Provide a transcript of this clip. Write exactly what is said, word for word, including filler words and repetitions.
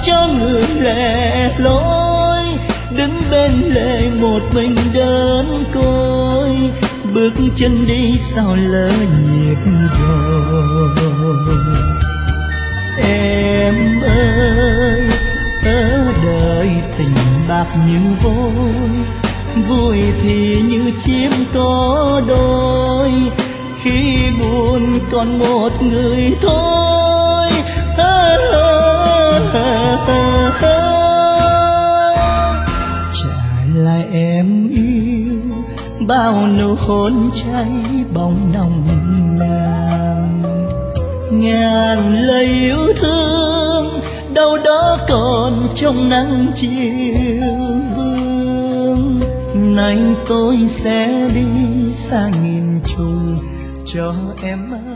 cho người lẻ loi, đứng bên lề một mình đơn côi, bước chân đi sao lỡ nhịp rồi. Em ơi, ở đời tình bạc như vôi, vui thì như chim có đôi, khi buồn còn một người thôi. Trả lại em yêu bao nụ hôn cháy bóng nồng nàn, ngàn lời yêu thương đâu đó còn trong nắng chiều vương. Nay tôi sẽ đi xa nghìn trùng cho em